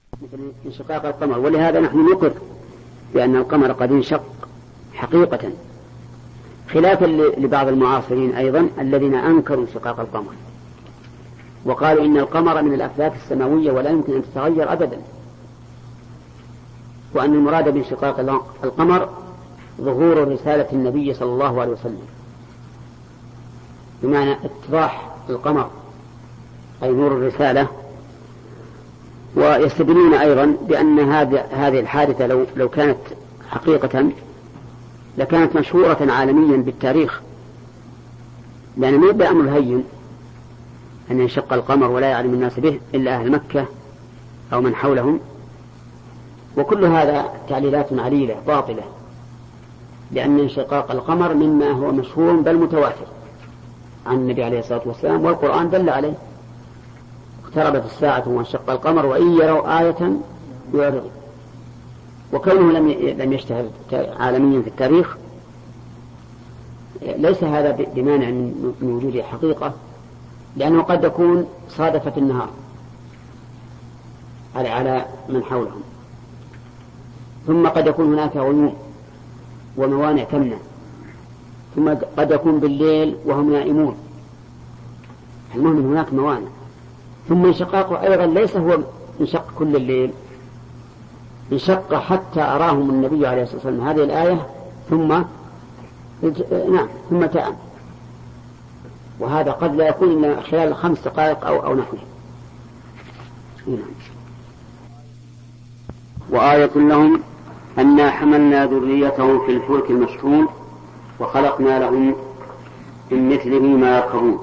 مثل انشقاق القمر، ولهذا نحن نقر بأن القمر قد انشق حقيقة، خلافا لبعض المعاصرين أيضا الذين أنكروا انشقاق القمر وقالوا إن القمر من الأفلاك السماوية ولا يمكن أن تتغير أبدا، وأن المراد بانشقاق القمر ظهور رسالة النبي صلى الله عليه وسلم، بمعنى اتضاح القمر أي نور الرسالة. ويستدلون أيضا بأن هذه الحادثة لو كانت حقيقة لكانت مشهورة عالميا بالتاريخ، لأن ما يبقى أمر هين أن ينشق القمر ولا يعلم الناس به إلا أهل مكة أو من حولهم. وكل هذا تعليلات عليلة باطلة، لأن انشقاق القمر مما هو مشهور بل متواتر عن النبي عليه الصلاة والسلام، والقرآن دل عليه: اقتربت الساعة وانشق القمر وإن يروا آية يعرضوا. وكونه لم يشتهر عالميا في التاريخ ليس هذا بمانع من وجود حقيقة، لأنه قد يكون صادفت النهار على من حولهم، ثم قد يكون هناك غيوم وموانع تمنع، ثم قد يكون بالليل وهم نائمون، المهم هناك موانع. ثم انشقاقه أيضا ليس هو انشق كل الليل، انشق حتى أراهم النبي عليه الصلاة والسلام هذه الآية ثم تأم، وهذا قد لا يكون إلا خلال 5 دقائق أو نحوه. وآية لهم أنا حملنا ذريتهم في الفلك المشحون وخلقنا لهم من مثله ما يركبون.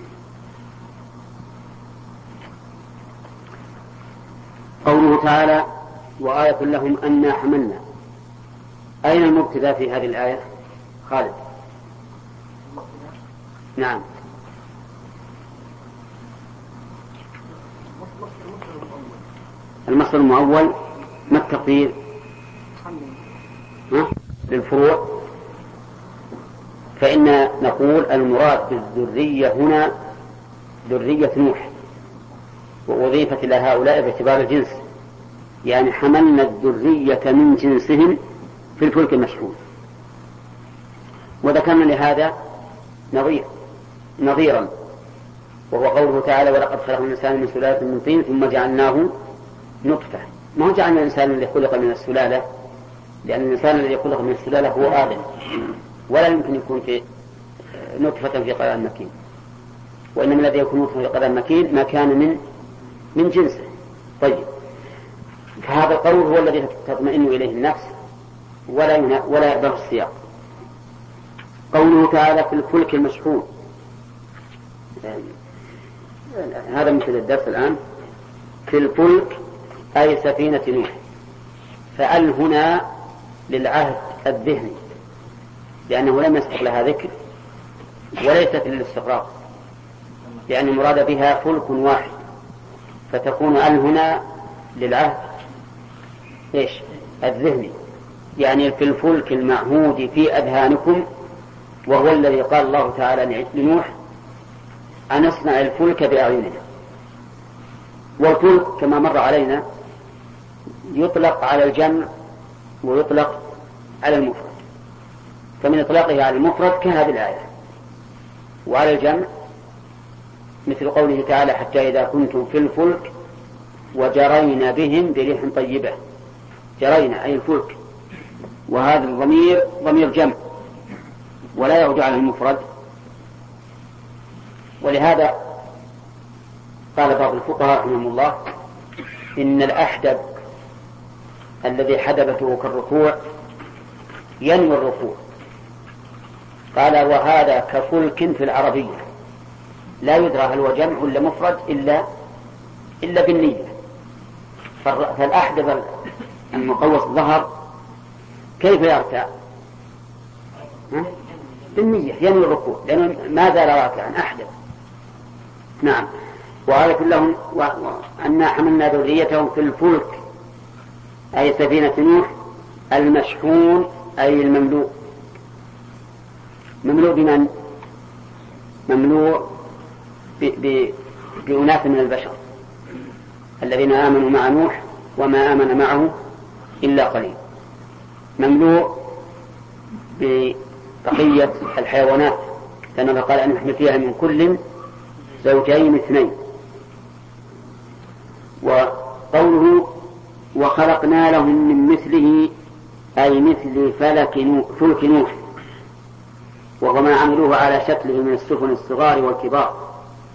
قوله تعالى: وآية لهم أنا حملنا، أين المبتدأ في هذه الآية؟ خالد. نعم. المصدر المؤول ما التقدير؟ للفروع. فإن نقول المراد بالذرية هنا ذرية نوح، وأضيفت إلى هؤلاء باعتبار الجنس، يعني حملنا الذرية من جنسهم في الفلك المشحون. وذكرنا لهذا نظيرا، وهو قوله تعالى: ولقد خلقنا الإنسان من سلالة من طين ثم جعلناه نطفة. ما هو جعلنا الإنسان الذي خلق من السلالة، لأن الإنسان الذي خلق من السلالة هو آدم، ولا يمكن يكون في نطفة في قرار مكين، وإنما الذي يكون نطفة في قرار مكين ما كان من جنسه. طيب، فهذا القول هو الذي تطمئن إليه النفس ولا يقدر السياق. قوله تعالى: في الفلك المشحون، هذا مثل الدرس الآن. في الفلك أي سفينة نوح، فأل هنا للعهد الذهني، لأنه لم يسبق لها ذكر وليست للاستغراق، لأن المراد بها فلك واحد، فتكون أل هنا للعهد الذهني، يعني في الفلك المعهود في أذهانكم، وهو الذي قال الله تعالى لنوح: أن اصنع الفلك بأعيننا. والفلك كما مر علينا يطلق على الجمع ويطلق على المفرد، فمن إطلاقه على المفرد كهذه الآية، وعلى الجمع مثل قوله تعالى: حتى إذا كنتم في الفلك وجرينا بهم بريح طيبة. جرينا أي الفلك، وهذا الضمير ضمير جمع ولا يعود على المفرد. ولهذا قال بعض الفقهاء رحمهم الله: إن الأحدب الذي حدبته كالركوع ينوي الركوع. قال: وهذا كفلك في العربية، لا يدرى هل هو جمع ولا مفرد إلا بالنية. فالأحدب المقوس الظهر كيف يرتع؟ بالنية، ينوي الركوع، لأنه ما زال راكعا أحدب. نعم. وآية لهم أنا حملنا ذريتهم في الفلك أي سفينة نوح المشحون أي المملوء. مملوء بمن؟ مملوء بأناس من البشر الذين آمنوا مع نوح وما آمن معه إلا قليل، مملوء ببقية الحيوانات، لأنه قال أن نحمل فيها من كل زوجين اثنين. وقوله وخلقنا لهم من مثله أي مثل فلك نوح، وهو ما عملوه على شكله من السفن الصغار والكبار.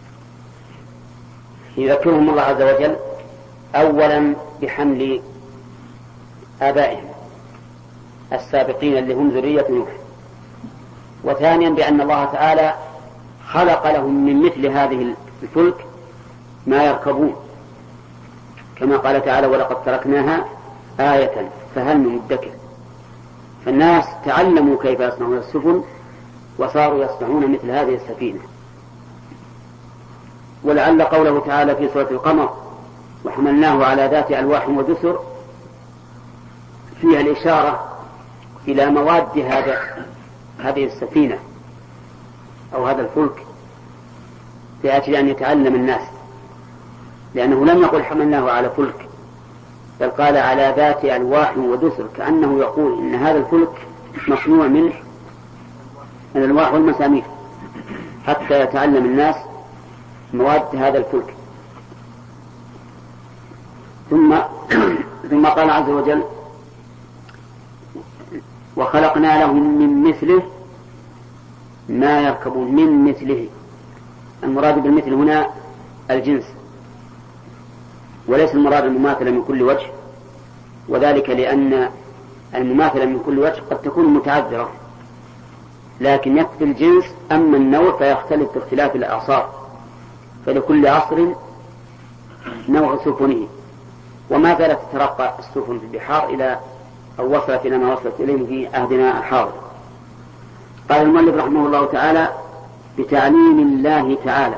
يذكرهم الله عز وجل أولا بحمل آبائهم السابقين اللي هم ذرية نوح، وثانيا بأن الله تعالى خلق لهم من مثل هذه الفلك ما يركبون، كما قال تعالى ولقد تركناها آية فهل من مدكر. فالناس تعلموا كيف يصنعون السفن وصاروا يصنعون مثل هذه السفينة. ولعل قوله تعالى في سورة القمر وحملناه على ذات ألواح ودسر فيها الإشارة إلى مواد هذه السفينة أو هذا الفلك لأجل أن يتعلم الناس، لأنه لم يقل حملناه على فلك، بل قال على ذات ألواح ودسر، كأنه يقول إن هذا الفلك مصنوع من الألواح والمسامير حتى يتعلم الناس مواد هذا الفلك. ثم قال عز وجل وخلقنا لهم من مثله ما يركبون. من مثله المراد بالمثل هنا الجنس، وليس المراد المماثلة من كل وجه، وذلك لأن المماثلة من كل وجه قد تكون متعذرة، لكن يكفي الجنس. أما النوع فيختلف باختلاف الأعصار، فلكل عصر نوع سفنه، وما زالت تترقى السفن في البحار إلى أو وصلت إلى ما وصلت إليه في عهدنا الحاضر. قال المؤلف رحمه الله تعالى بتعليم الله تعالى،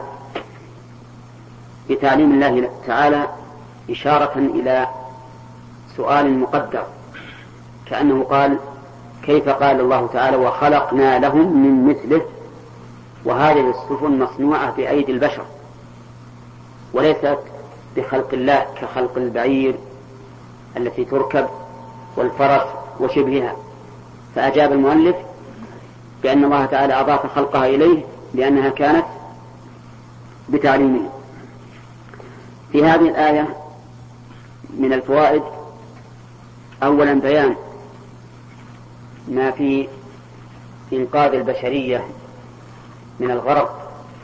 بتعليم الله تعالى إشارة إلى سؤال مقدر، كأنه قال كيف قال الله تعالى وخلقنا لهم من مثله، وهذه السفن مصنوعة بأيدي البشر وليست بخلق الله كخلق البعير التي تركب والفرس وشبهها. فأجاب المؤلف بأن الله تعالى أضاف خلقها إليه لأنها كانت بتعليمه. في هذه الآية من الفوائد أولا بيان ما في إنقاذ البشرية من الغرق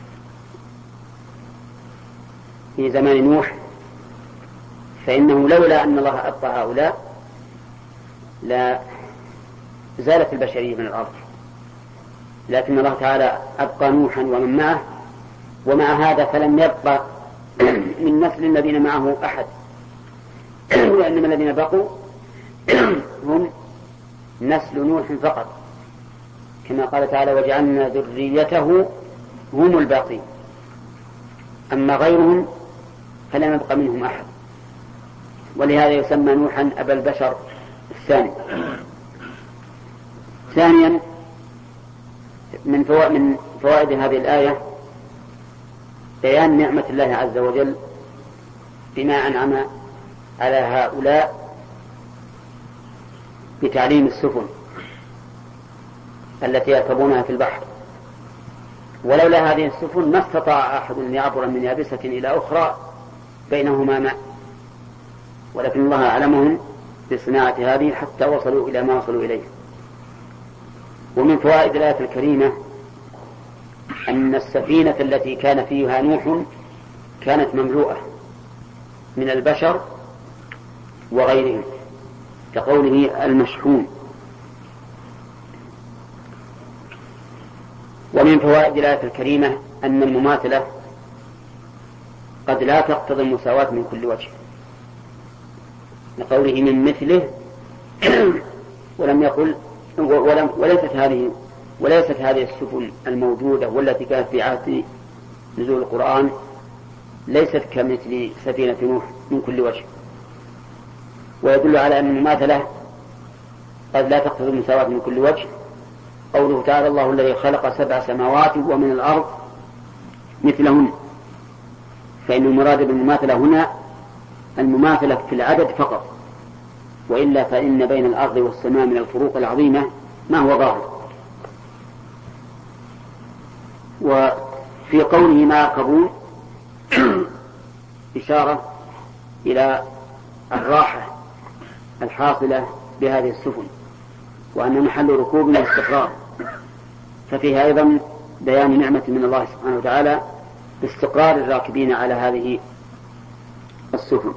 في زمان نوح، فإنه لولا أن الله أبقى هؤلاء لا زالت البشرية من الأرض، لكن الله تعالى أبقى نوحا ومن معه، ومع هذا فلم يبقى من نسل الذين معه أحد، وإنما الذين بقوا هم نسل نوح فقط، كما قال تعالى وجعلنا ذريته هم الباقين، أما غيرهم فلم يبقى منهم أحد، ولهذا يسمى نوحا أبا البشر الثاني. ثانيا من فوائد هذه الآية بيان نعمة الله عز وجل بما أنعم على هؤلاء بتعليم السفن التي يركبونها في البحر، ولولا هذه السفن ما استطاع أحد أن يعبر من يابسة إلى أخرى بينهما ماء، ولكن الله أعلمهم بصناعة هذه حتى وصلوا إلى ما وصلوا إليه. ومن فوائد الآية الكريمة أن السفينة التي كان فيها نوح كانت مملوءة من البشر وغيرهم، كقوله المشحون. ومن فوائد الآية الكريمة أن المماثلة قد لا تقتضي المساواة من كل وجه، لقوله من مثله ولم يقل وليست هذه السفن الموجودة والتي كانت في عهد نزول القرآن ليست كمثل سفينة نوح من كل وجه، ويدل على أن المماثلة قد لا تقتضي المساواة من كل وجه. قوله تعالى الله الذي خلق 7 سماوات ومن الأرض مثلهن، فإن المراد بالمماثلة هنا المماثلة في العدد فقط، وإلا فإن بين الأرض والسماء من الفروق العظيمة ما هو ظاهر. وفي قوله ما يركبون إشارة إلى الراحة الحاصلة بهذه السفن، وأن محل ركوب الاستقرار، ففيها أيضا بيان نعمة من الله سبحانه وتعالى باستقرار الراكبين على هذه السفن.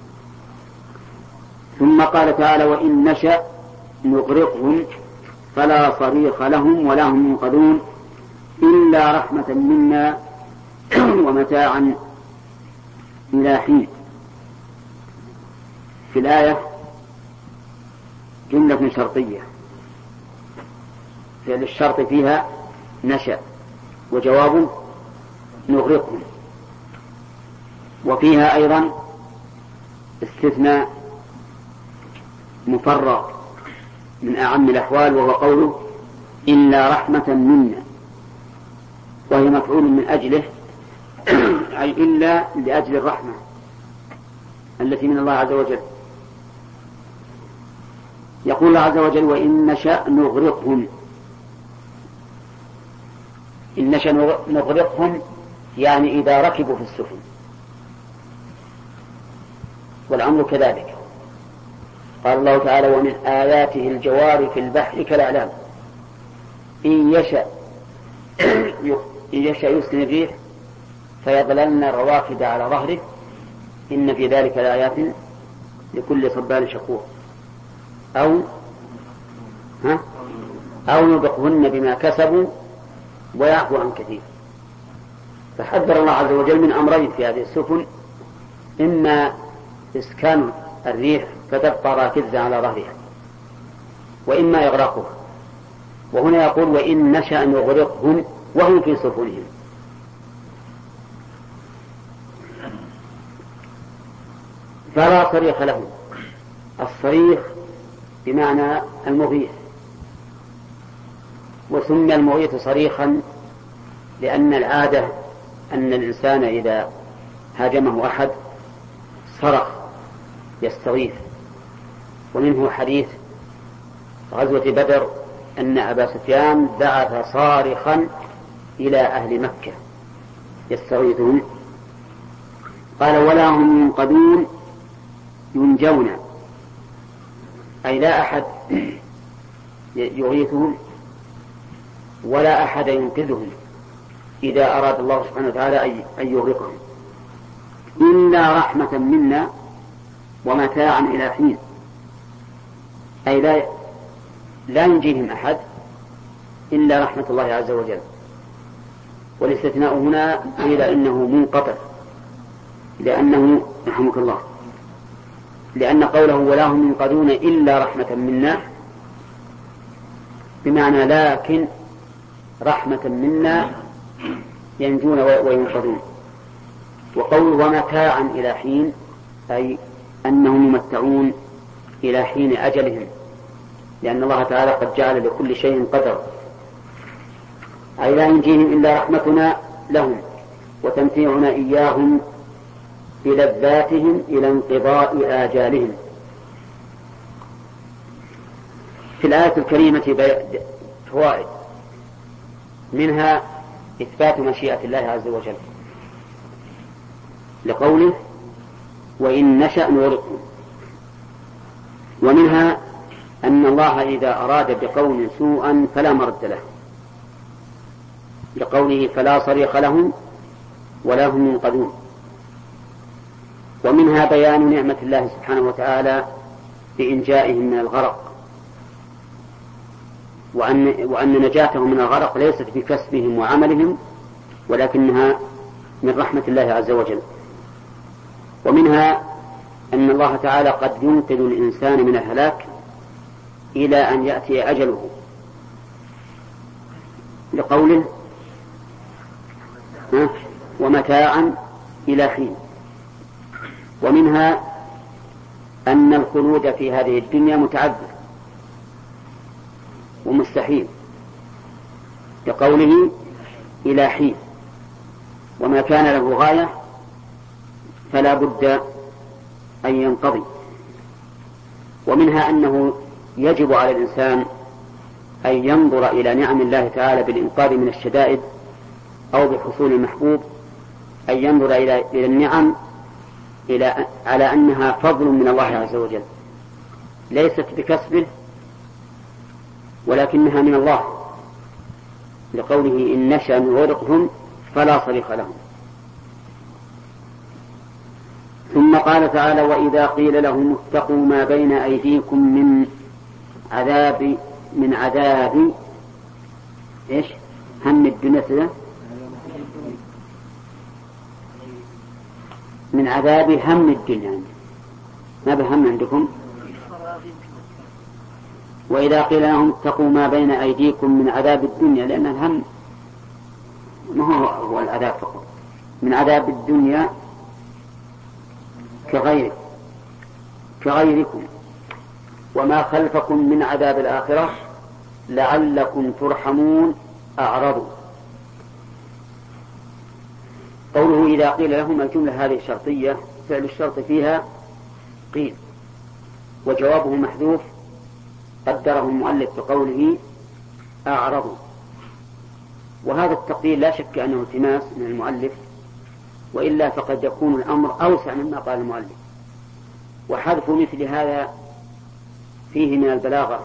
ثم قال تعالى وإن نشأ نغرقهم فلا صريخ لهم ولا هم ينقذون إلا رحمة منا ومتاعا إلى حين. في الآية جملة شرطية، فعل الشرط فيها نشأ وجوابه نغرقهم، وفيها أيضا استثناء مفرغ من أعم الأحوال، وهو قوله إلا رحمة منا، وهي مفعول من أجله أي إلا لأجل الرحمة التي من الله عز وجل. يقول الله عز وجل وإن نشأ نغرقهم. إن نشأ نغرقهم يعني إذا ركبوا في السفن، والأمر كذلك. قال الله تعالى ومن آياته الجوار في البحر كالأعلام إن يشأ يسكن الريح فيظللن رواكد على ظهره إن في ذلك لآيات لكل صبار شكور. أو نذقهن بما كسبوا ويعفو عن كثير. فحذر الله عز وجل من أمرين في هذه السفن، إما إسكان الريح فتبقى راكزة على ظهرها، وإما إغراقها. وهنا يقول وإن نشأ نغرقهم وهم في سفنهم. فلا صريخ لهم. الصريخ بمعنى المغيث، وسمي المغيث صريخا لأن العادة أن الإنسان إذا هاجمه أحد صرخ يستغيث. ومنه حديث غزوة بدر أن أبا سفيان بعث صارخا إلى أهل مكة يستغيثون، قال ولا هم ينقذون ينجون، أي لا أحد يغيثهم ولا أحد ينقذهم إذا أراد الله سبحانه وتعالى أن يغرقهم، إلا رحمة منا ومتاعا إلى حين، أي لا ينجيهم أحد إلا رحمة الله عز وجل. والاستثناء هنا قيل إنه منقطع، لأنه رحمك الله، لأن قوله ولا هم ينقذون إلا رحمة منا بمعنى لكن رحمة منا ينجون وينقذون. وقول ومتاعا إلى حين أي أنهم يمتعون إلى حين أجلهم، لأن الله تعالى قد جعل لكل شيء قدر، أي لا ينجيهم إلا رحمتنا لهم وتمتيعنا إياهم بلذاتهم إلى انقضاء آجالهم. في الآية الكريمة فوائد، منها إثبات مشيئة الله عز وجل لقوله وإن نشأ نغرقهم، ومنها أن الله إذا أراد بقوم سوءا فلا مرد له لقوله فلا صريخ لهم ولا هم ينقذون. ومنها بيان نعمة الله سبحانه وتعالى بإنجائهم من الغرق، وأن نجاتهم من الغرق ليست بكسبهم وعملهم ولكنها من رحمة الله عز وجل. ومنها أن الله تعالى قد ينقذ الإنسان من الهلاك إلى أن يأتي أجله لقوله ومتاعا إلى حين. ومنها أن الخلود في هذه الدنيا متعذر ومستحيل لقوله إلى حين، وما كان له غاية فلا بد أن ينقضي. ومنها أنه يجب على الإنسان أن ينظر إلى نعم الله تعالى بالإنقاذ من الشدائد أو بحصول المحبوب، أن ينظر إلى النعم على أنها فضل من الله عز وجل، ليست بكسبه ولكنها من الله، لقوله إن نشأ نغرقهم فلا صريخ لهم. ثم قال تعالى وإذا قيل لهم اتقوا ما بين أيديكم من عذاب إيش هم الدنيا، من عذاب هم الدنيا، ما بهم عندكم. وإذا قيل لهم اتقوا ما بين أيديكم من عذاب الدنيا، لأن الهم ما هو العذاب فقط، من عذاب الدنيا كغيركم وما خلفكم من عذاب الآخرة لعلكم ترحمون أعرضوا. قوله إذا قيل لهم، الجملة هذه شرطية، فعل الشرط فيها قيل، وجوابه محذوف قدره المؤلف بقوله أعرضوا. وهذا التقدير لا شك أنه التماس من المؤلف، وإلا فقد يكون الأمر أوسع مما قال المؤلف. وحذف مثل هذا فيه من البلاغة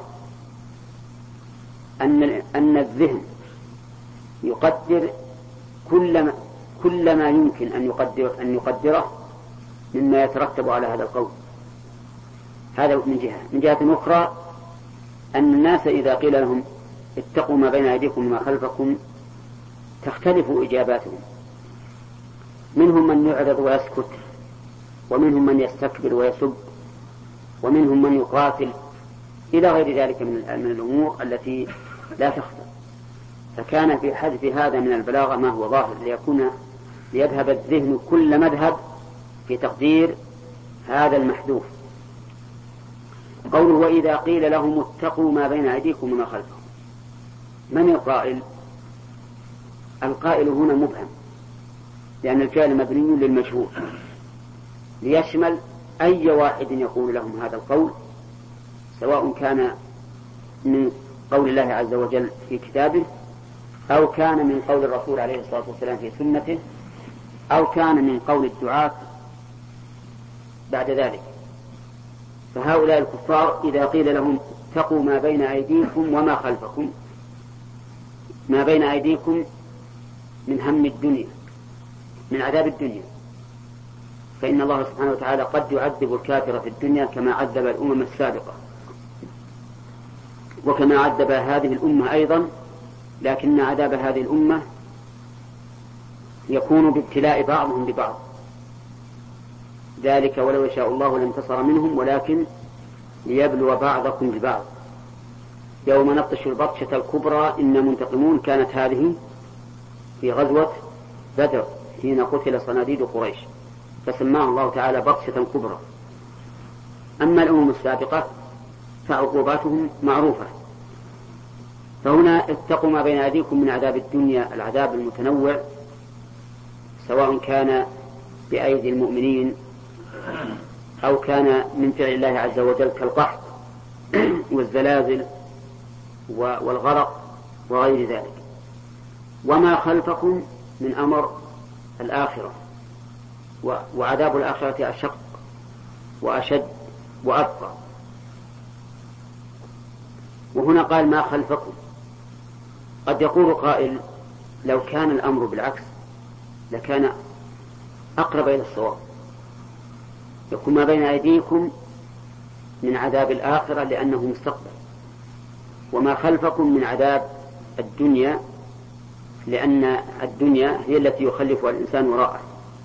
أن الذهن يقدر كل ما يمكن أن يقدره مما يترتب على هذا القول. هذا من جهة أخرى أن الناس إذا قيل لهم اتقوا ما بين أيديكم وما خلفكم تختلف إجاباتهم، منهم من يعرض ويسكت، ومنهم من يستكبر ويسب، ومنهم من يقاتل، إلى غير ذلك من الأمور التي لا تخفى. فكان في حذف هذا من البلاغة ما هو ظاهر ليذهب الذهن كل مذهب في تقدير هذا المحذوف. قوله وإذا قيل لهم اتقوا ما بين أيديكم وما خلفكم، من القائل؟ القائل هنا مبهم، لأن الفعل مبني للمجهول، ليشمل أي واحد يقول لهم هذا القول، سواء كان من قول الله عز وجل في كتابه، أو كان من قول الرسول عليه الصلاة والسلام في سنته، أو كان من قول الدعاة بعد ذلك. فهؤلاء الكفار إذا قيل لهم اتقوا ما بين أيديكم وما خلفكم، ما بين أيديكم من هم الدنيا، من عذاب الدنيا، فإن الله سبحانه وتعالى قد يعذب الكافر في الدنيا كما عذب الأمم السابقة، وكما عذب هذه الأمة أيضا، لكن عذاب هذه الأمة يكون بابتلاء بعضهم ببعض، ذلك ولو يشاء الله لانتصر منهم ولكن ليبلو بعضكم ببعض. يوم نبطش البطشة الكبرى إنا منتقمون، كانت هذه في غزوة بدر حين قتل صناديد قريش، فسماه الله تعالى بطشة كبرى. أما الأمم السابقة فعقوباتهم معروفة. فهنا اتقوا ما بين أيديكم من عذاب الدنيا، العذاب المتنوع، سواء كان بأيدي المؤمنين أو كان من فعل الله عز وجل كالقحط والزلازل والغرق وغير ذلك. وما خلفكم من أمر الآخرة، وعذاب الآخرة أشق وأشد وأبقى. وهنا قال ما خلفكم. قد يقول قائل لو كان الأمر بالعكس لكان أقرب إلى الصواب، يكون ما بين أيديكم من عذاب الآخرة لأنه مستقبل، وما خلفكم من عذاب الدنيا لأن الدنيا هي التي يخلفها الإنسان وراءه.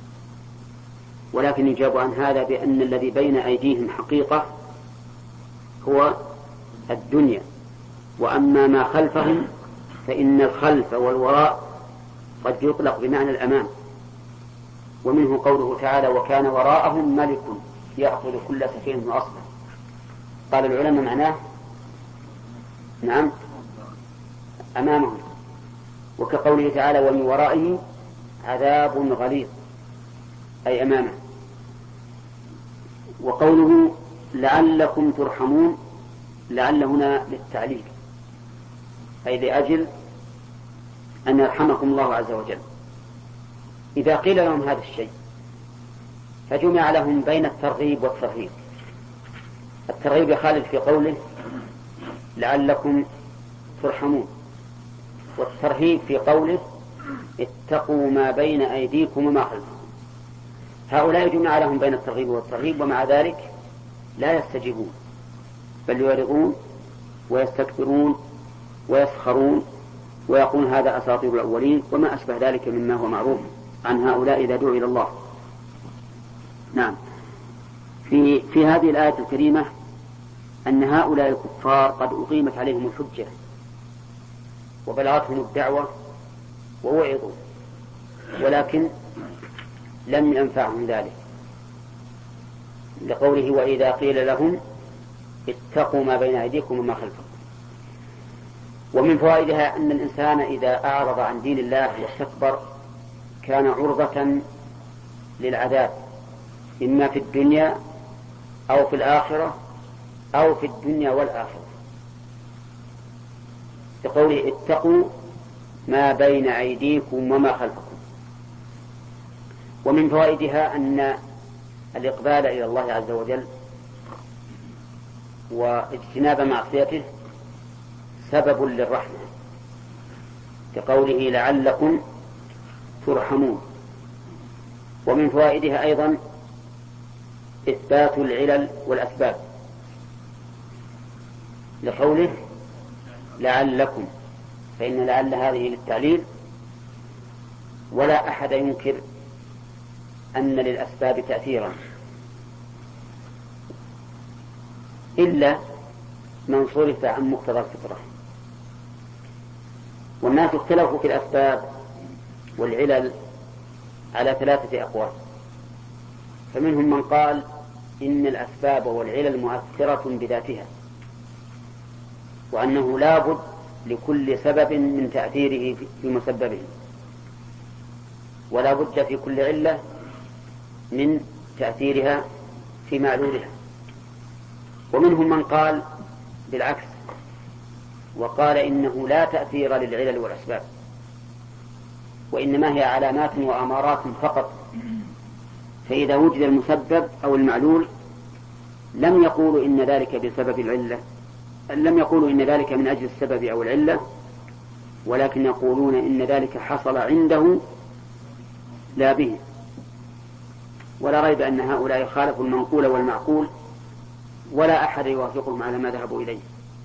ولكن يجاب عن هذا بأن الذي بين أيديهم حقيقة هو الدنيا، وأما ما خلفهم فإن الخلف والوراء قد يطلق بمعنى الأمام. ومنه قوله تعالى وكان وراءهم ملك يأخذ كل سفينة غصبا. قال العلماء معناه نعم أمامهم، وكقوله تعالى ومن ورائه عذاب غليظ أي أمامه. وقوله لعلكم ترحمون، لعل هنا للتعليل، أي لأجل أن يرحمكم الله عز وجل. إذا قيل لهم هذا الشيء فجمع لهم بين الترغيب والترهيب. الترغيب يخالف في قوله لعلكم ترحمون، والترهيب في قوله اتقوا ما بين أيديكم وما خلفكم. هؤلاء جمع لهم بين الترغيب والترهيب، ومع ذلك لا يستجيبون، بل يعرضون ويستكبرون ويسخرون ويقولون هذا أساطير الأولين وما أشبه ذلك مما هو معروف عن هؤلاء إذا دعوا إلى الله. نعم. في هذه الآية الكريمة أن هؤلاء الكفار قد أقيمت عليهم الحجة وبلغتهم الدعوة ووعظوا، ولكن لم ينفعهم ذلك، لقوله وإذا قيل لهم اتقوا ما بين أيديكم وما خلفكم. ومن فوائدها أن الإنسان إذا أعرض عن دين الله واستكبر كان عرضة للعذاب، إما في الدنيا أو في الآخرة أو في الدنيا والآخرة، لقوله اتقوا ما بين أيديكم وما خلفكم. ومن فوائدها أن الإقبال إلى الله عز وجل واجتناب معصيته سبب للرحمة، كقوله لعلكم ترحمون. ومن فوائدها أيضا إثبات العلل والأسباب، لقوله لعلكم، فإن لعل هذه للتعليل، ولا أحد ينكر أن للأسباب تأثيرا إلا من صرف عن مقتضى الفطرة. والناس اختلفوا في الأسباب والعلل على 3 أقوال، فمنهم من قال إن الأسباب والعلل مؤثرة بذاتها، وأنه لا بد لكل سبب من تأثيره في مسببه، ولا بد في كل علة من تأثيرها في معلولها. ومنهم من قال بالعكس، وقال إنه لا تأثير للعلل والأسباب، وإنما هي علامات وأمارات فقط، فإذا وجد المسبب أو المعلول لم يقولوا إن ذلك بسبب العلة، لم يقولوا إن ذلك من أجل السبب أو العلة، ولكن يقولون إن ذلك حصل عنده لا به. ولا ريب أن هؤلاء خالفوا المنقول والمعقول، ولا أحد يوافقهم على ما ذهبوا إليه.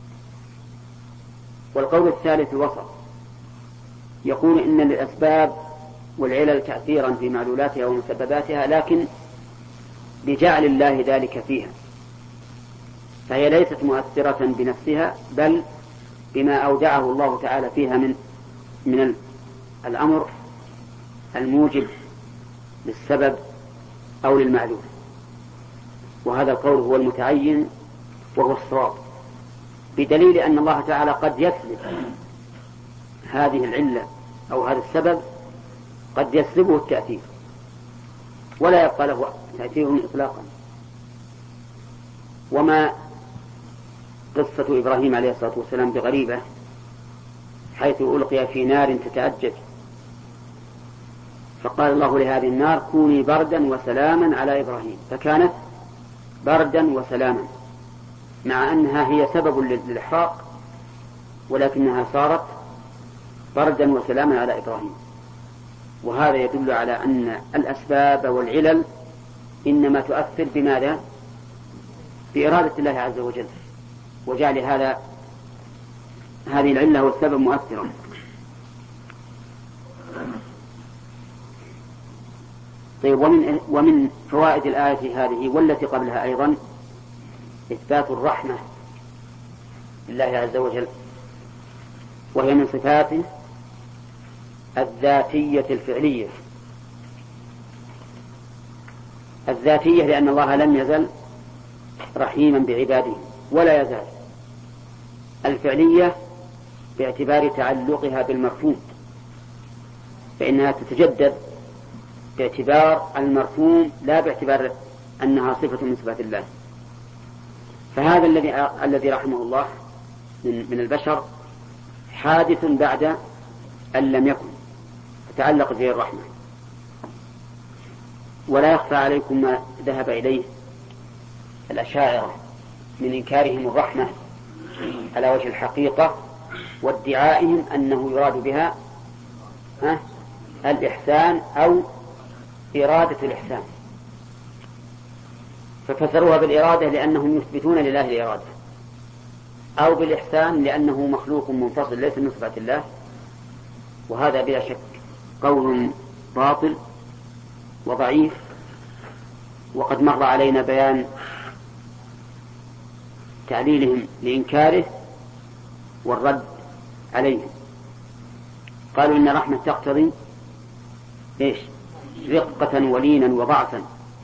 والقول الثالث الوسط، يقول إن للأسباب والعلل تأثيرا في معلولاتها ومسبباتها، لكن بجعل الله ذلك فيها، فهي ليست مؤثرة بنفسها، بل بما أودعه الله تعالى فيها من الأمر الموجب للسبب أو للمعلول. وهذا القول هو المتعين وهو الصواب، بدليل أن الله تعالى قد يسلب هذه العلة أو هذا السبب، قد يسلبه التأثير ولا يبقى له تأثير إطلاقا. وما قصة إبراهيم عليه الصلاة والسلام بغريبة، حيث ألقي في نار تتأجج، فقال الله لهذه النار كوني بردا وسلاما على إبراهيم، فكانت بردا وسلاما، مع أنها هي سبب للإحراق، ولكنها صارت بردا وسلاما على إبراهيم. وهذا يدل على أن الأسباب والعلل إنما تؤثر بماذا؟ بإرادة الله عز وجل، وجعل هذه العلة والسبب مؤثرا. طيب، ومن فوائد الآية هذه والتي قبلها أيضا إثبات الرحمة لله عز وجل، وهي من صفاته الذاتية الفعلية. الذاتية لأن الله لم يزل رحيما بعباده ولا يزال. الفعلية باعتبار تعلقها بالمفهوم، فإنها تتجدد باعتبار المفهوم لا باعتبار أنها صفة من صفات الله. فهذا الذي رحمه الله من البشر حادث بعد أن لم يكن، فتعلق به الرحمة. ولا يخفى عليكم ما ذهب إليه الأشاعرة من إنكارهم الرحمة على وجه الحقيقة وادعائهم أنه يراد بها الإحسان أو إرادة الإحسان، ففسروها بالإرادة لأنهم يثبتون لله الإرادة، أو بالإحسان لأنه مخلوق منفصل ليس من صفات الله. وهذا بلا شك قول باطل وضعيف، وقد مر علينا بيان تعليلهم لإنكاره والرد عليهم. قالوا إن الرحمة تقتضي رقة ولينا وضعفا،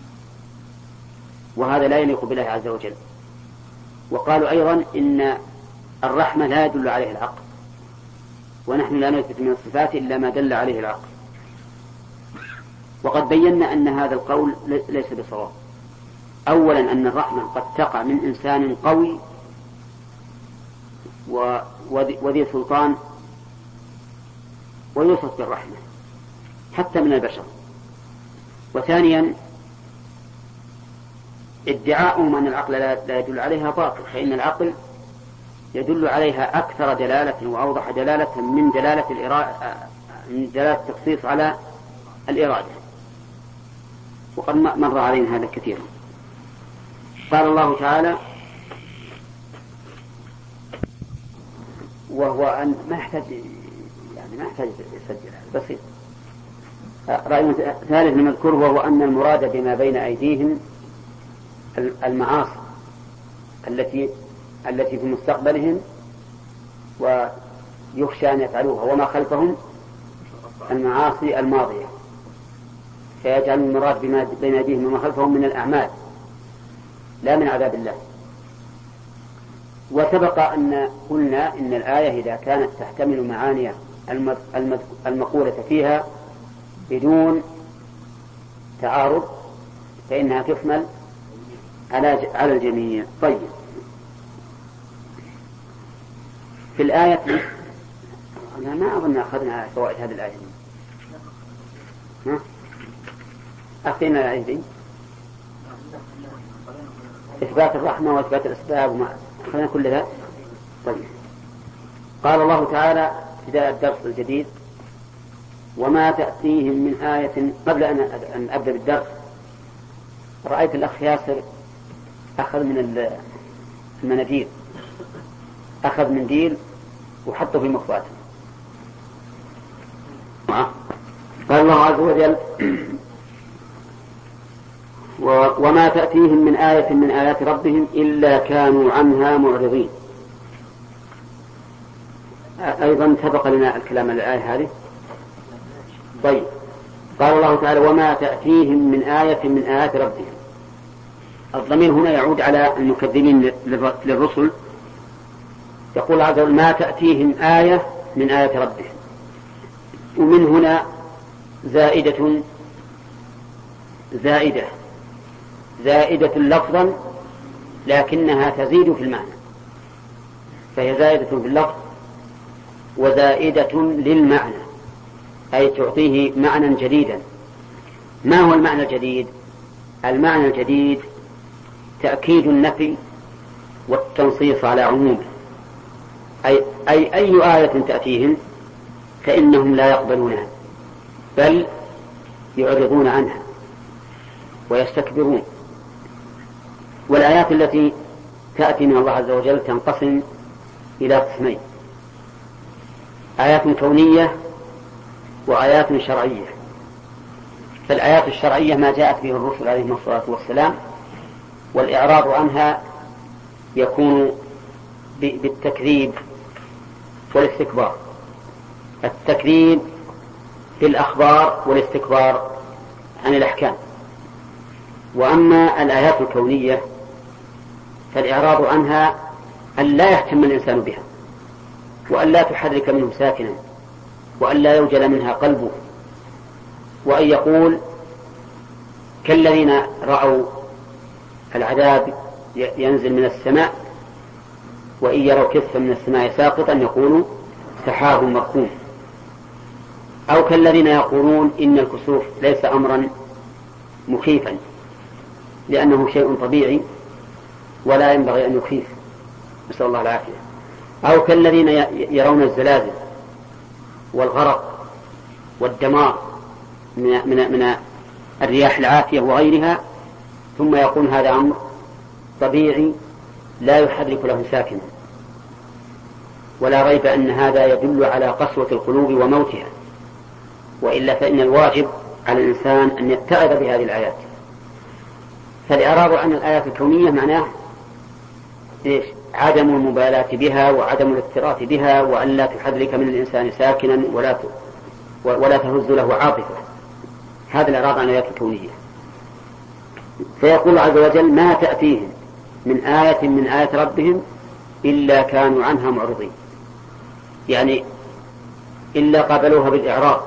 وهذا لا يليق بالله عز وجل. وقالوا أيضا إن الرحمة لا يدل عليه العقل، ونحن لا نثبت من الصفات إلا ما دل عليه العقل. وقد بينا أن هذا القول ليس بصواب. أولا أن الرحمة قد تقع من إنسان قوي وذي سلطان ويوصف بالرحمة حتى من البشر. وثانيا ادعاؤهم أن العقل لا يدل عليها باطل، فإن العقل يدل عليها أكثر دلالة وأوضح دلالة من دلالة التخصيص على الإرادة، وقد مر علينا هذا كثيرا. قال الله تعالى: وهو أن ما يحتاج يسجل، بسيط. رأي ثالث نذكره، وهو أن المراد بما بين أيديهم المعاصي التي في مستقبلهم ويخشى أن يفعلوها، وما خلفهم المعاصي الماضية، فيجعل المراد بما بين أيديهم وما خلفهم من الأعمال لا من عذاب الله. وسبق أن قلنا إن الآية إذا كانت تحتمل معاني المقولة فيها بدون تعارض فإنها تحمل على الجميع. طيب، في الآية أنا ما أظن أخذنا فوائد هذه الآية دي. أخذنا الآية دي إثبات الرحمة وإثبات الأسباب وما أخذنا كل ذا. طيب، قال الله تعالى في الدرس الجديد: وما تأتيهم من آية. قبل أن أبدأ بالدرس، رأيت الأخ ياسر أخذ من المناديل، أخذ منديل وحطه في مخباته. قال الله عز وجل: وما تأتيهم من آية من آيات ربهم إلا كانوا عنها معرضين. أيضا سبق لنا الكلام على الآية هذه. طيب، قال الله تعالى: وما تأتيهم من آية من آيات ربهم. الضمير هنا يعود على المكذبين للرسل. يقول عز وجل: ما تأتيهم آية من آيات ربهم، ومن هنا زائدة لفظا لكنها تزيد في المعنى، فهي زائدة في اللفظ وزائدة للمعنى، أي تعطيه معنى جديدا. ما هو المعنى الجديد؟ المعنى الجديد تأكيد النفي والتنصيص على عمومه، أي آية تأتيهم فإنهم لا يقبلونها بل يعرضون عنها ويستكبرون. والآيات التي تأتي من الله عز وجل تنقسم إلى قسمين: آيات كونية وآيات شرعية. فالآيات الشرعية ما جاءت به الرسل عليهم الصلاة والسلام، والإعراض عنها يكون بالتكذيب والاستكبار. التكذيب بالأخبار والاستكبار عن الأحكام. وأما الآيات الكونية فالإعراض عنها أن لا يهتم الإنسان بها، وأن لا تحرك منه ساكنا، وأن لا يوجل منها قلبه، وأن يقول كالذين رأوا العذاب ينزل من السماء، وإن يروا كسفا من السماء ساقطا يقولوا سحاب مركوم. أو كالذين يقولون إن الكسوف ليس أمرا مخيفا لأنه شيء طبيعي ولا ينبغي أن يخيف، نسأل الله العافية. أو كالذين يرون الزلازل والغرق والدمار من الرياح العاتية وغيرها، ثم يقول هذا أمر طبيعي لا يحرك له ساكنا. ولا ريب أن هذا يدل على قسوة القلوب وموتها، وإلا فإن الواجب على الإنسان أن يتعظ بهذه الآيات. فالإعراض عن الآيات الكونية معناه عدم المبالاة بها وعدم الاكتراث بها، وأن لا تحرك من الإنسان ساكنا ولا تهز له عاطفة. هذا الإعراض عن الآيات الكونية. فيقول عز وجل ما تأتيهم من آية من آيات ربهم إلا كانوا عنها معرضين، يعني إلا قابلوها بالإعراض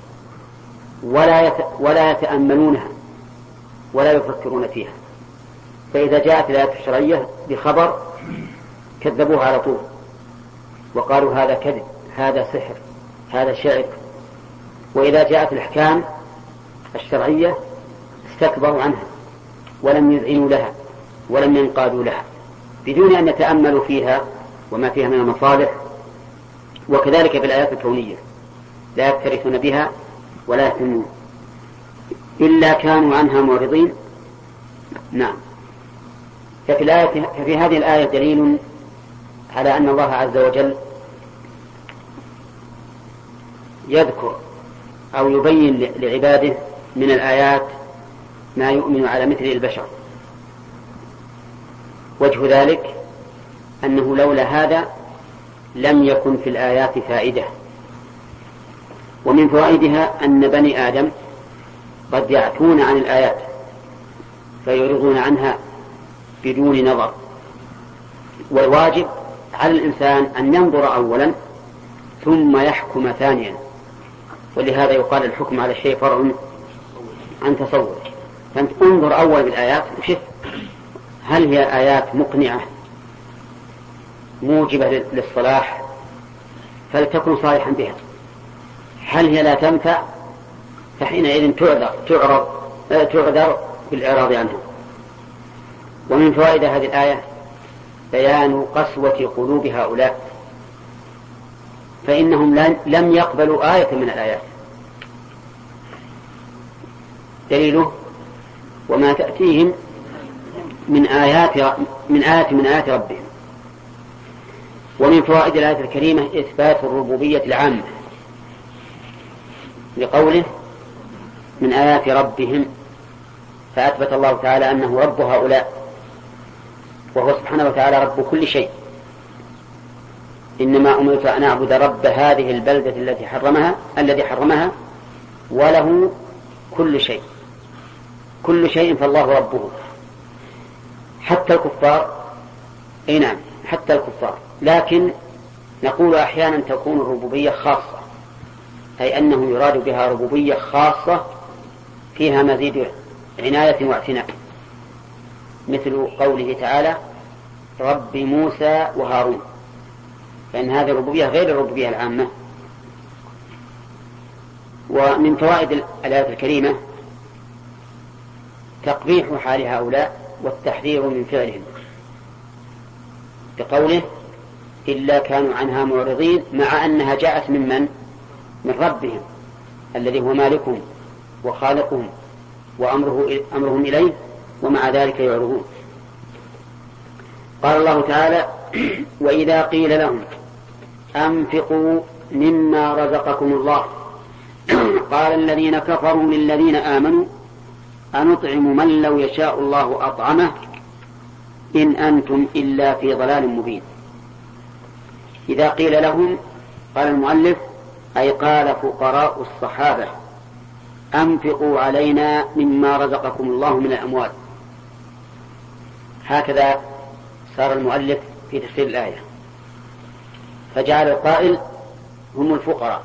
ولا يتأملونها ولا يفكرون فيها. فإذا جاءت الآيات الشرعية بخبر كذبوها على طول وقالوا هذا كذب، هذا سحر، هذا شعر. وإذا جاءت الأحكام الشرعية استكبروا عنها ولم يذعنوا لها ولم ينقادوا لها بدون أن يتأملوا فيها وما فيها من المصالح. وكذلك في الآيات الكونية لا يكترثون بها ولا يهتمون إلا كانوا عنها معرضين. نعم. ففي هذه الآية دليل على أن الله عز وجل يذكر أو يبين لعباده من الآيات ما يؤمن على مثل البشر. وجه ذلك أنه لولا هذا لم يكن في الآيات فائدة. ومن فوائدها أن بني آدم قد يعتون عن الآيات فيعرضون عنها بدون نظر، والواجب على الإنسان أن ينظر أولا ثم يحكم ثانيا. ولهذا يقال الحكم على الشيء فرع عن تصور. فأنت انظر أول بالآيات وشف هل هي آيات مقنعة موجبة للصلاح فلتكن صالحا بها، هل هي لا تنفع فحينئذ تعذر بالإعراض عنها. ومن فوائد هذه الآية بيان قسوة قلوب هؤلاء، فإنهم لم يقبلوا آية من الآيات. دليله وما تأتيهم من آيات ربهم. ومن فوائد الآية الكريمة إثبات الربوبية العامة لقوله من آيات ربهم، فأثبت الله تعالى أنه رب هؤلاء وهو سبحانه وتعالى رب كل شيء. إنما أمرت أن أعبد رب هذه البلدة الذي حرمها وله كل شيء. كل شيء فالله ربه، حتى الكفار. أي نعم حتى الكفار. لكن نقول أحيانا تكون الربوبية خاصة، أي أنه يراد بها ربوبية خاصة فيها مزيد عناية واعتناء، مثل قوله تعالى رب موسى وهارون، فإن هذه الربوبية غير الربوبية العامة. ومن فوائد الآية الكريمة تقبيح حال هؤلاء والتحذير من فعلهم بقوله إلا كانوا عنها معرضين، مع أنها جاءت من ربهم الذي هو مالكهم وخالقهم وأمرهم إليه، ومع ذلك يعرضون. قال الله تعالى وإذا قيل لهم أنفقوا مما رزقكم الله قال الذين كفروا للذين آمنوا أنطعم من لو يشاء الله أطعمه إن أنتم إلا في ضلال مبين. إذا قيل لهم، قال المؤلف أي قال فقراء الصحابة أنفقوا علينا مما رزقكم الله من الأموال. هكذا صار المؤلف في تفسير الآية، فجعل القائل هم الفقراء،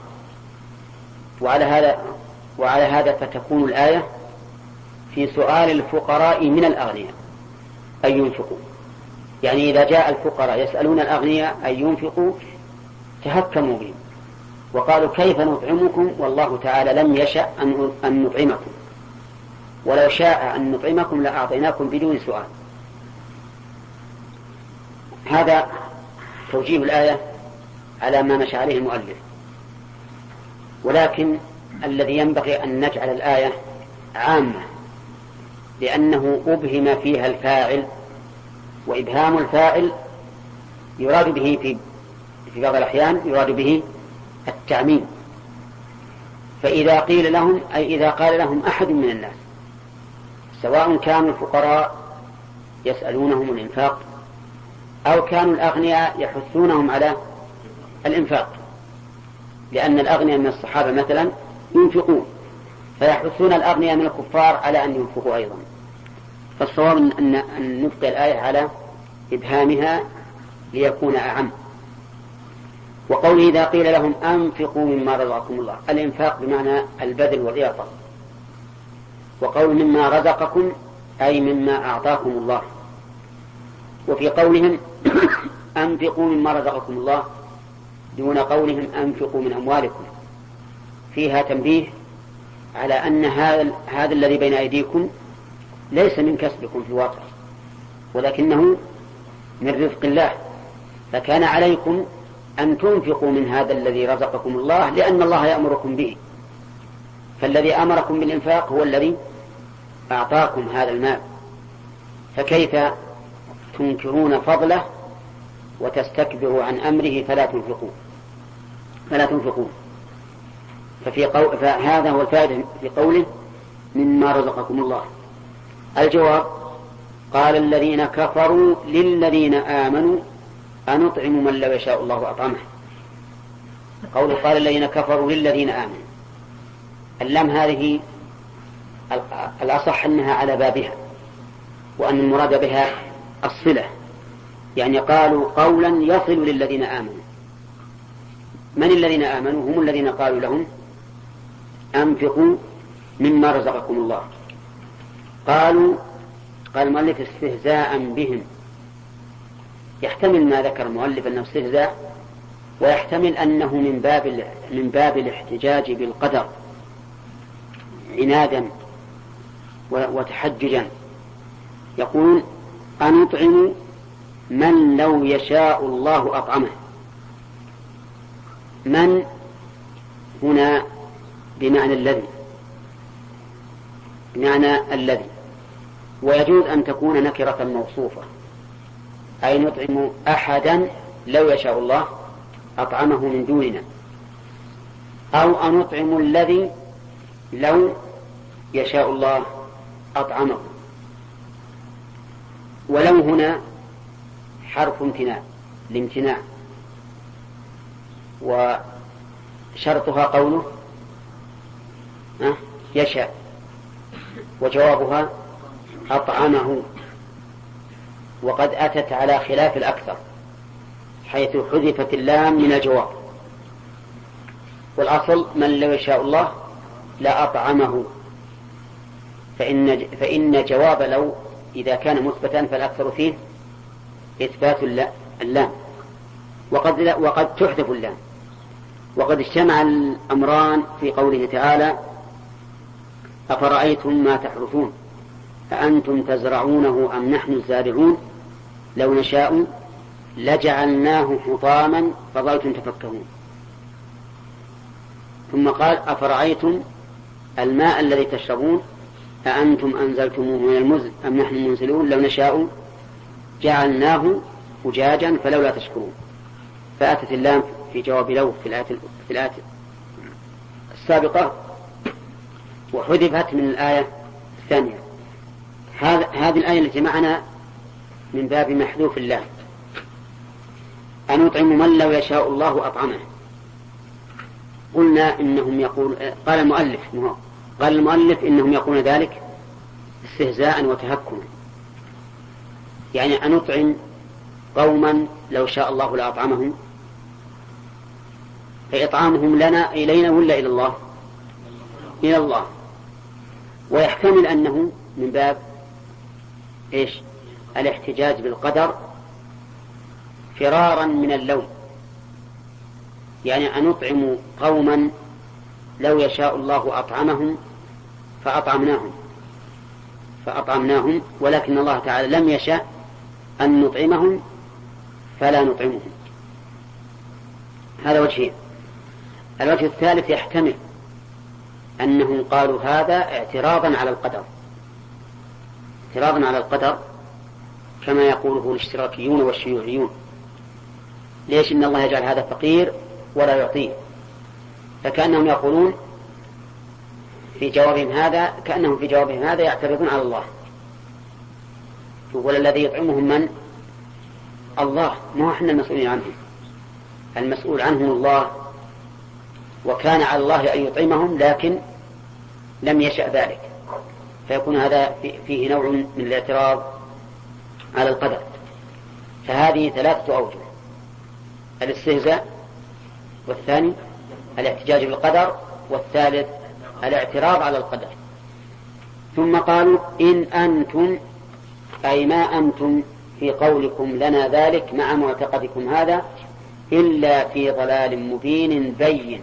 وعلى هذا فتكون الآية في سؤال الفقراء من الأغنياء، أن ينفقوا. يعني إذا جاء الفقراء يسألون الأغنياء أن ينفقوا تهكموا بهم وقالوا كيف نطعمكم والله تعالى لم يشأ أن نطعمكم، ولو شاء أن نطعمكم لأعطيناكم بدون سؤال. هذا توجيه الآية على ما مشى عليه المؤلف. ولكن الذي ينبغي أن نجعل الآية عامة، لأنه أبهم فيها الفاعل، وإبهام الفاعل يراد به في بعض الأحيان يراد به التعميم. فإذا قيل لهم أي إذا قال لهم أحد من الناس، سواء كانوا الفقراء يسألونهم الإنفاق أو كانوا الأغنياء يحثونهم على الإنفاق، لأن الأغنياء من الصحابة مثلا ينفقون فيحثون الأغنياء من الكفار على أن ينفقوا أيضا. فالصواب أن نبقي الآية على إبهامها ليكون أعم. وقوله إذا قيل لهم أنفقوا مما رزقكم الله، الإنفاق بمعنى البذل والإعطاء، وقول مما رزقكم أي مما أعطاكم الله. وفي قولهم أنفقوا مما رزقكم الله دون قولهم أنفقوا من أموالكم فيها تنبيه على أن هذا الذي بين أيديكم ليس من كسبكم في الواقع، ولكنه من رزق الله، فكان عليكم أن تنفقوا من هذا الذي رزقكم الله لأن الله يأمركم به. فالذي أمركم بالإنفاق هو الذي أعطاكم هذا المال، فكيف تنكرون فضله وتستكبروا عن أمره فلا تنفقون. فهذا هو الفائدة في قوله مما رزقكم الله. الجواب قال الذين كفروا للذين آمنوا أنطعم من لو يشاء الله أطعمه. قوله قال الذين كفروا للذين آمنوا، اللام هذه الأصح أنها على بابها، وأن المراد بها الصلة، يعني قالوا قولا يصل للذين آمنوا. من الذين آمنوا؟ هم الذين قالوا لهم أنفقوا مما رزقكم الله. قال المؤلف استهزاء بهم، يحتمل ما ذكر المؤلف أنه استهزاء، ويحتمل أنه من باب الاحتجاج بالقدر عنادا وتحججا. يقول أنطعم من لو يشاء الله أطعمه. من هنا بمعنى الذي، ويجوز أن تكون نكرة موصوفة، أي نطعم أحدا لو يشاء الله أطعمه من دوننا، أو أنطعم الذي لو يشاء الله أطعمه. ولو هنا حرف امتناع لامتناع، وشرطها قوله يشاء، وجوابها أطعمه، وقد أتت على خلاف الأكثر حيث حذفت اللام من الجواب، والأصل من لو يشاء الله لا أطعمه، فإن جواب لو إذا كان مثبتا فالأكثر فيه إثبات اللام، وقد تحذف اللام. وقد اجتمع الأمران في قوله تعالى أفرأيتم ما تحرثون أأنتم تزرعونه أم نحن الزارعون لو نشاء لجعلناه حطاما فظلتم تفكهون. ثم قال أفرأيتم الماء الذي تشربون أأنتم أنزلتموه من المزن أم نحن المنزلون لو نشاء جعلناه أجاجا فلولا تشكرون. فأتت اللام في جواب لو في الآية السابقة، وحذفت من الآية الثانية. هذه الآية التي معنا من باب محذوف اللام. أنطعم من لو يشاء الله أطعمه. قلنا إنهم قال المؤلف إنهم يقولون ذلك استهزاء وتهكما، يعني أنطعم قوما لو شاء الله لأطعمهم، فإطعامهم لنا إلينا ولا إلى الله؟ إلى الله. ويحتمل أنه من باب الاحتجاج بالقدر فرارا من اللوم، يعني أن نطعم قوما لو يشاء الله أطعمهم فأطعمناهم، ولكن الله تعالى لم يشاء أن نطعمهم فلا نطعمهم. هذا وجهين. الوجه الثالث يحتمل أنهم قالوا هذا اعتراضا على القدر كما يقوله الاشتراكيون والشيوعيون. ليش إن الله يجعل هذا فقير ولا يعطيه؟ فكأنهم يقولون في جوابهم هذا يعترضون على الله. والذي يطعمهم من؟ الله، ما احنا المسؤولين عنهم، المسؤول عنهم الله، وكان على الله أن يطعمهم لكن لم يشأ ذلك، فيكون هذا فيه نوع من الاعتراض على القدر. فهذه 3 أوجه: الاستهزاء، والثاني الاحتجاج بالقدر، والثالث الاعتراض على القدر. ثم قالوا إن أنتم أي ما أنتم في قولكم لنا ذلك مع معتقدكم هذا إلا في ضلال مبين بين.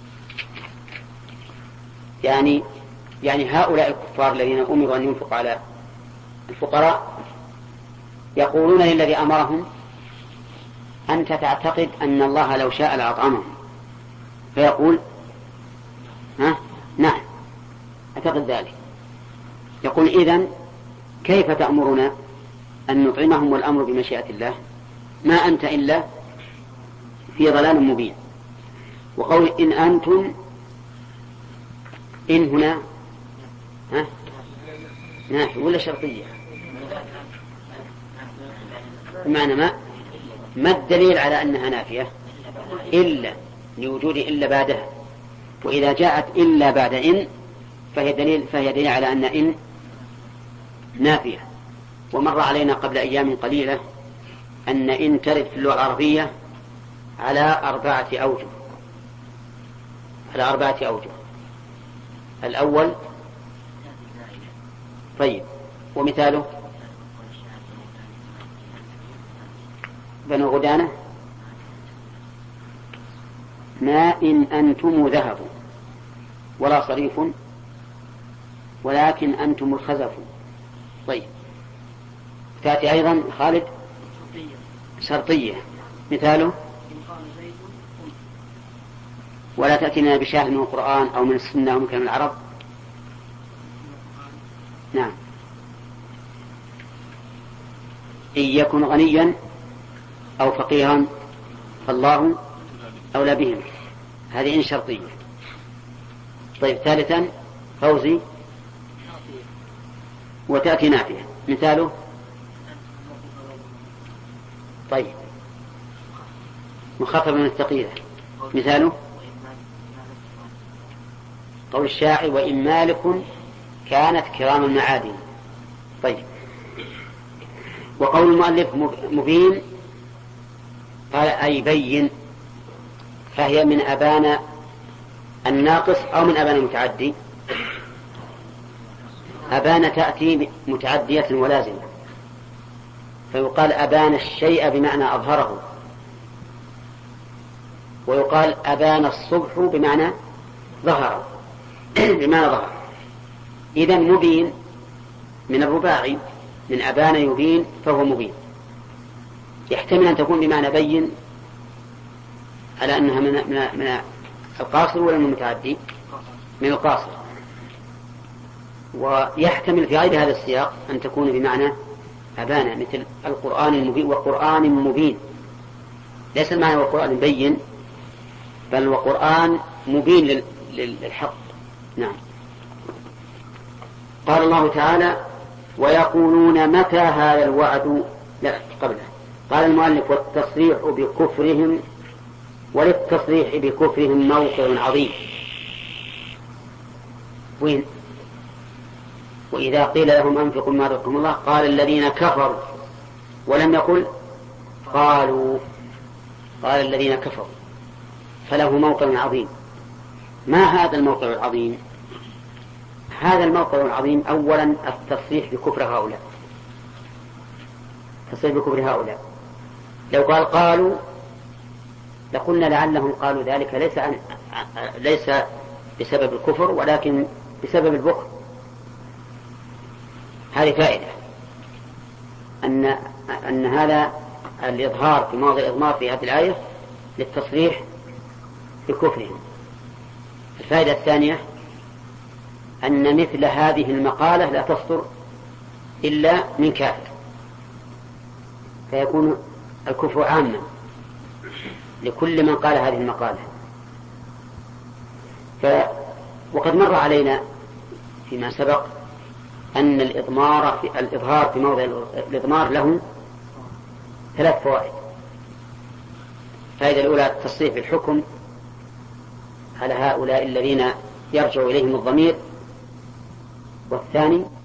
يعني هؤلاء الكفار الذين أمروا أن ينفق على الفقراء يقولون للذي أمرهم أنت تعتقد أن الله لو شاء لأطعمهم، فيقول نعم أعتقد ذلك. يقول إذن كيف تأمرنا أن نطعمهم والأمر بمشيئة الله؟ ما أنت إلا في ضلال مبين. وقول إن أنتم، إن هنا نافي ولا شرطية؟ بمعنى ما الدليل على أنها نافية؟ إلا، لوجود إلا بعدها، وإذا جاءت إلا بعد إن فهي دليل على أن إن نافية. ومر علينا قبل أيام قليلة أن إن ترد في اللغة العربية على 4 أوجه. الأول طيب، ومثاله بنو غدانة ما إن أنتم ذهب ولا صريف ولكن أنتم الخزف. طيب، تأتي أيضا خالد شرطية، مثاله ولا تأتينا بشاهد من القرآن أو من السنة أو من كلام العرب. نعم، إن يكن غنيا أو فقيرا فالله أولى بهم. هذه إن شرطية. طيب، ثالثا فوزي وتأتي نافية، مثاله طيب مخفف من الثقيلة، مثاله قول الشاعر وإن مالك كانت كرام المعادن. طيب، وقول المؤلف مبين قال أي بين، فهي من أبان الناقص أو من أبان المتعدي. أبان تأتي متعدية ولازمة، فيقال أبان الشيء بمعنى أظهره، ويقال أبان الصبح بمعنى ظهر ظهر. إذن مبين من الرباعي، من أبان يبين فهو مبين. يحتمل أن تكون بمعنى بين على أنها من القاصر ولا من المتعدي؟ من القاصر. ويحتمل في غير هذا السياق أن تكون بمعنى أبان، مثل القرآن المبين وقرآن مبين. ليس المعنى والقرآن بين، بل وقرآن مبين للحق. نعم. قال الله تعالى ويقولون متى هذا الوعد. لا، قبله قال المؤلف والتصريح بكفرهم، وللتصريح بكفرهم موقع عظيم. وين؟ وإذا قيل لهم أنفقوا ما رزقكم الله قال الذين كفروا، ولم يقل قال الذين كفروا، فله موقع عظيم. ما هذا الموقع العظيم؟ هذا الموقع العظيم أولا التصريح بكفر هؤلاء، تصير بكفر هؤلاء. لو قال قالوا لقلنا لعلهم قالوا ذلك ليس بسبب الكفر ولكن بسبب البخل. هذه فائدة أن هذا الإظهار في موضع الإضمار في هذه الآية للتصريح بكفرهم. الفائدة الثانية أن مثل هذه المقالة لا تصدر إلا من كافر، فيكون الكفر عاما لكل من قال هذه المقالة. وقد مر علينا فيما سبق أن الإظهار في موضع الإضمار له 3 فوائد. الفائدة الأولى التصريح بالحكم على هؤلاء الذين يرجع إليهم الضمير، والثاني